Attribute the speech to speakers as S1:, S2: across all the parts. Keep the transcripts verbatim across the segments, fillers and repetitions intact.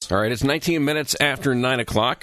S1: All right, it's nineteen minutes after nine o'clock.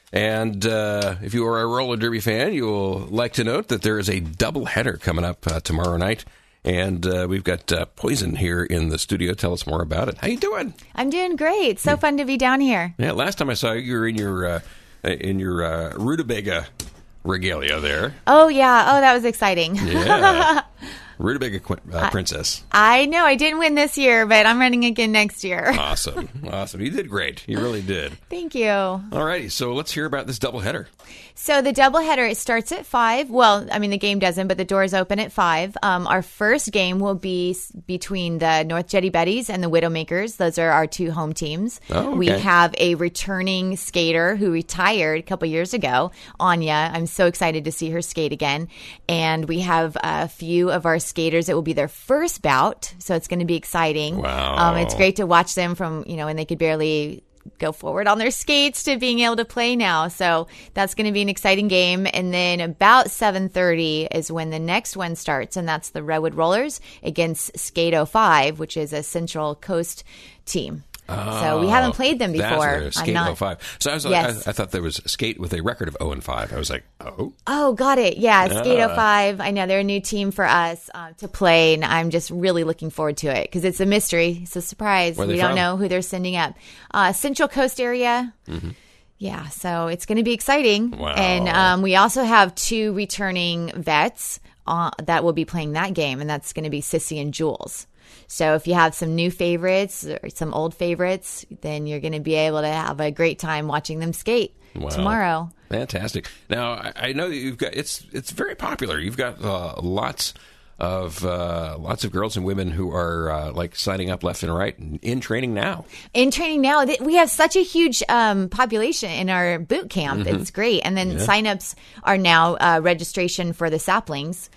S1: And uh, if you are a roller derby fan, you will like to note that there is a doubleheader coming up uh, tomorrow night. And uh, we've got uh, Poison here in the studio. Tell us more about it. How you doing?
S2: I'm doing great. So fun to be down here.
S1: Yeah, last time I saw you, you were in your uh, in your uh, rutabaga regalia there.
S2: Oh, yeah. Oh, that was exciting.
S1: Yeah. Rutabaga uh, princess.
S2: I know. I didn't win this year, but I'm running again next year.
S1: Awesome. Awesome. You did great. You really did.
S2: Thank you.
S1: All righty. So let's hear about this doubleheader.
S2: So the doubleheader, it starts at five. Well, I mean, the game doesn't, but the doors open at five. Um, our first game will be between the North Jetty Betties and the Widowmakers. Those are our two home teams.
S1: Oh, okay.
S2: We have a returning skater who retired a couple years ago, Anya. I'm so excited to see her skate again. And we have a few of our skaters that will be their first bout. So it's going to be exciting.
S1: Wow.
S2: Um, it's great to watch them from, you know, when they could barely go forward on their skates to being able to play now. So that's going to be an exciting game. And then about seven thirty is when the next one starts, and that's the Redwood Rollers against Skate oh five, which is a Central Coast team.
S1: Oh,
S2: so we haven't played them before.
S1: That's Skate
S2: not,
S1: oh five. So I was like,
S2: yes.
S1: I, I thought there was Skate with a record of oh and five. I was like, oh.
S2: Oh, got it. Yeah, Skate
S1: Ah.
S2: oh five. I know they're a new team for us uh, to play, and I'm just really looking forward to it because it's a mystery. It's a surprise.
S1: Where are
S2: We
S1: they
S2: don't
S1: from?
S2: know who they're sending up. Uh, Central Coast area.
S1: Mm-hmm.
S2: Yeah, so it's going to be exciting.
S1: Wow.
S2: And um, we also have two returning vets uh, that will be playing that game, and that's going to be Sissy and Jules. So if you have some new favorites or some old favorites, then you're going to be able to have a great time watching them skate
S1: Wow.
S2: tomorrow.
S1: Fantastic. Now, I, I know that you've got, it's it's very popular. You've got uh, lots of uh, lots of girls and women who are uh, like signing up left and right and in training now.
S2: In training now, th- we have such a huge um, population in our boot camp.
S1: Mm-hmm.
S2: It's great. And then
S1: Yeah.
S2: signups are now uh, registration for the saplings.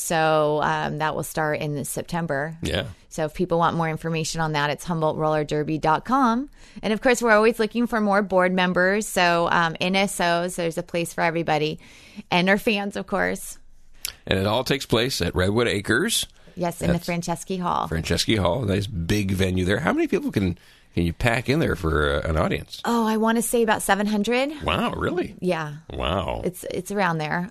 S2: So um, that will start in the September.
S1: Yeah.
S2: So if people want more information on that, it's Humboldt Roller Derby dot com. And of course, we're always looking for more board members. So um, N S Os, there's a place for everybody. And our fans, of course.
S1: And it all takes place at Redwood Acres.
S2: Yes, in
S1: That's
S2: the Franceschi Hall.
S1: Franceschi Hall, nice big venue there. How many people can, can you pack in there for uh, an audience?
S2: Oh, I want to say about seven hundred.
S1: Wow, really?
S2: Yeah.
S1: Wow.
S2: It's it's around there.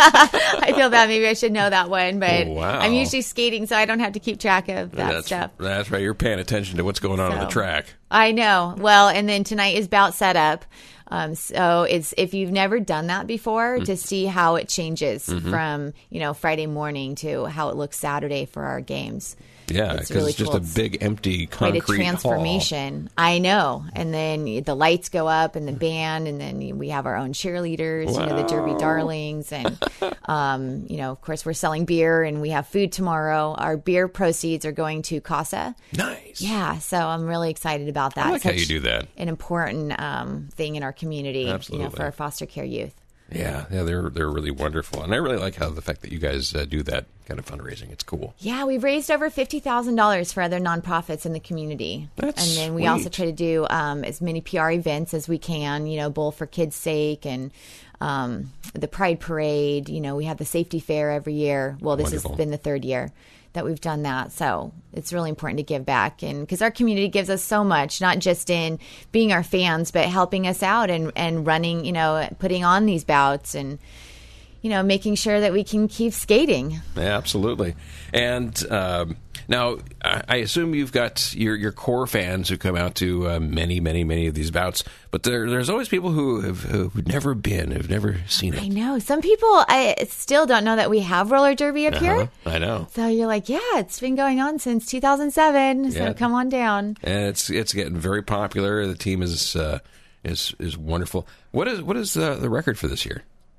S2: I feel bad. Maybe I should know that one, but
S1: Oh, wow.
S2: I'm usually skating, so I don't have to keep track of that
S1: that's,
S2: stuff.
S1: That's right. You're paying attention to what's going on on the
S2: So.
S1: track.
S2: I know. Well, and then tonight is bout setup. Um, so it's if you've never done that before, to see how it changes
S1: Mm-hmm.
S2: from you know Friday morning to how it looks Saturday for our games.
S1: Yeah,
S2: It's
S1: because
S2: really
S1: it's just
S2: cool.
S1: a big empty
S2: Quite
S1: concrete
S2: a transformation. I know. And then the lights go up and the band, and then we have our own cheerleaders, you know, the Derby
S1: Wow.
S2: Darlings. And, um, you know, of course, we're selling beer and we have food tomorrow. Our beer proceeds are going to CASA.
S1: Hall. Nice.
S2: Yeah. So I'm really excited about that.
S1: I like how
S2: Such
S1: you do that.
S2: An important um, thing in our community, you know,
S1: Absolutely.
S2: for our foster care youth.
S1: Yeah, yeah, they're they're really wonderful, and I really like how the fact that you guys uh, do that kind of fundraising. It's cool.
S2: Yeah, we've raised over fifty thousand dollars for other nonprofits in the community.
S1: That's
S2: and then we
S1: sweet.
S2: also try to do um, as many P R events as we can, you know, Bowl for Kids' Sake and um, the Pride Parade. You know, we have the Safety Fair every year. Well, this
S1: Wonderful.
S2: has been the third year that we've done that. So it's really important to give back. And because our community gives us so much, not just in being our fans, but helping us out and, and running, you know, putting on these bouts and, you know, making sure that we can keep skating.
S1: Yeah, absolutely. And um, now, I I assume you've got your your core fans who come out to uh, many, many, many of these bouts, but there, there's always people who have who've never been, who've never seen
S2: I
S1: it.
S2: know. Some people I still don't know that we have roller derby up
S1: Uh-huh.
S2: here.
S1: I know.
S2: So you're like, yeah, it's been going on since two thousand seven. So
S1: Yeah.
S2: come on down.
S1: And it's it's getting very popular. The team is uh, is is wonderful. What is what is the, the record for this year?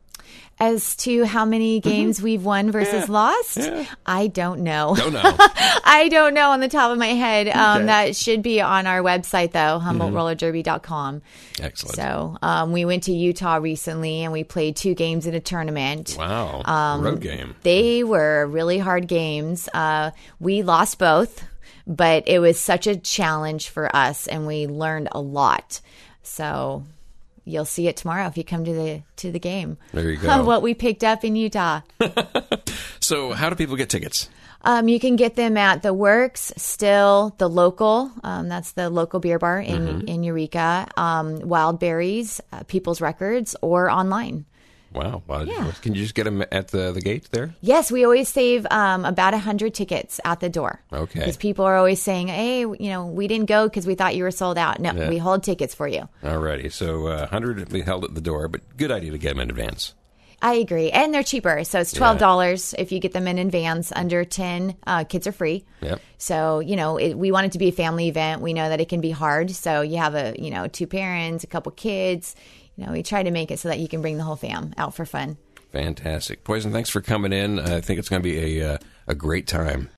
S2: As to how many games we've won versus
S1: Mm-hmm. Yeah.
S2: lost,
S1: Yeah.
S2: I don't know.
S1: Don't know.
S2: I don't know on the top of my head. Um,
S1: Okay. Mm-hmm.
S2: That should be on our website, though, Humboldt Roller Derby dot com.
S1: Excellent.
S2: So um, we went to Utah recently and we played two games in a tournament.
S1: Wow.
S2: Um,
S1: Road game.
S2: They were really hard games. Uh, we lost both, but it was such a challenge for us, and we learned a lot. So you'll see it tomorrow if you come to the to the game.
S1: There you go.
S2: What we picked up in Utah.
S1: So how do people get tickets?
S2: Um, you can get them at the Works, Still, the Local. Um, that's the local beer bar in, mm-hmm. in Eureka. Um, Wild Berries, uh, People's Records, or online.
S1: Wow. Well, yeah. Can you just get them at the, the gate there?
S2: Yes, we always save um, about one hundred tickets at the door.
S1: Okay.
S2: Because people are always saying, hey, you know, we didn't go because we thought you were sold out. No, yeah. we hold tickets for you.
S1: All righty. So uh, one hundred we held at the door, but good idea to get them in advance.
S2: I agree. And they're cheaper. So it's twelve dollars yeah. if you get them in advance. Under ten, uh, kids are free.
S1: Yep.
S2: So, you know, it, we want it to be a family event. We know that it can be hard. So you have a, you know, two parents, a couple kids. You know, we try to make it so that you can bring the whole fam out for fun.
S1: Fantastic. Poison, thanks for coming in. I think it's going to be a uh, a great time.